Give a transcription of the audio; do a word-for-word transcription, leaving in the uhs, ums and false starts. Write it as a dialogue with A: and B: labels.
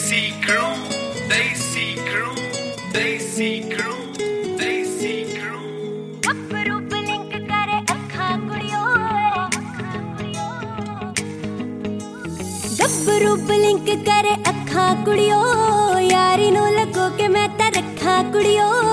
A: Desi crew, Desi crew, Desi crew, Desi crew.
B: ਗੱਭਰੂ blink ਕਰੇ ਅੱਖਾਂ ਕੁੜੀਓ, ਗੱਭਰੂ ਬਲਿੰਕ ਕਰੇ ਅੱਖਾਂ ਕੁੜੀਓ, ਯਾਰੀ ਨੂੰ ਲੱਗੋ ਕਿ ਮੈਂ ਤਾਂ ਰੱਖਾਂ ਕੁੜੀਓ।